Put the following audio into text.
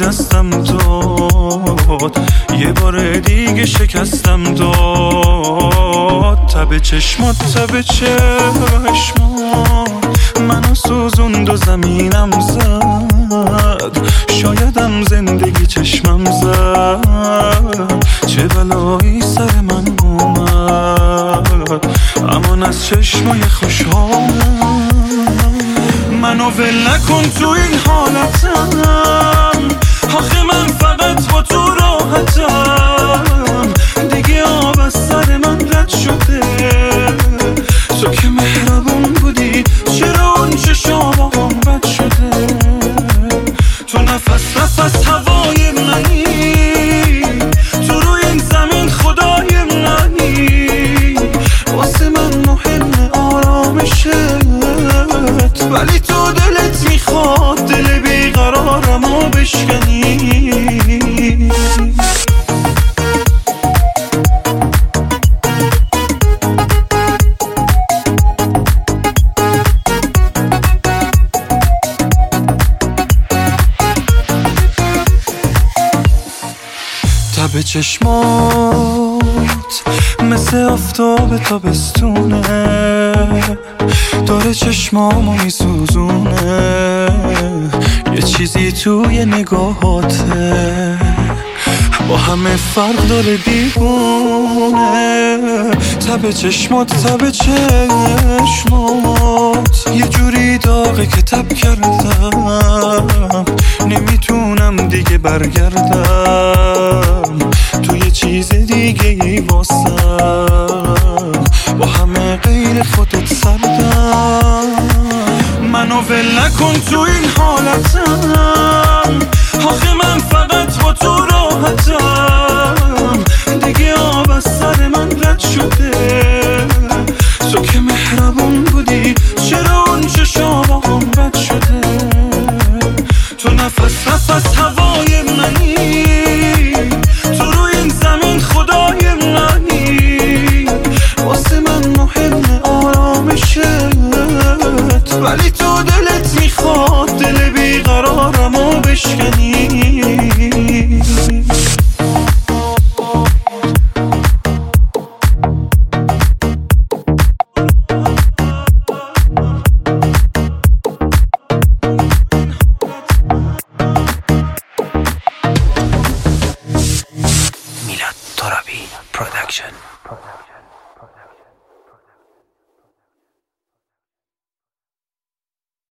دستم داد، یه بار دیگه شکستم داد. تب چشمات تب چشمات منو سوزوند و زمینم زد. شایدم زندگی چشمم زد، چه بلایی سر من اومد. امان از چشمای خوشحالم، منو ول نکن تو این حالتم. آخه من فقط با تو راحتم، دیگه آب از سر من رد شده. تو که مهربون بودی، چرا اون چشام هم بد شده؟ تو نفس نفس هوای منی، تو روی این زمین خدای منی. واسه من مهم آرامشت، ولی تو دلت میخواد دل بیقرارمو بشکنی. تب چشمات مثل آفتاب تابستونه، داره چشمامو میسوزونه. یه چیزی توی نگاهاته با همه فرق داره دیوونه. تب چشمات تب چشمات یه جوری داغه که تب کردم، نمیتونم دیگه برگردم. تو یه چیز دیگه ای واسم، با همه غیر خودت سردم. منو ول نکن تو این حالتم، آخه من فقط با تو راحتم، دیگه آب از سر من رد شده. تو که مهربون بودی، چرا اون چشام هم بد شده؟ تو نفس نفس هوای منی، تو روی این زمین خدای منی. واسه من مهم آرامشت، ولی تو دلت میخواد دل بیقرارمو بشکنی. میلاد ترابی پروداکشن.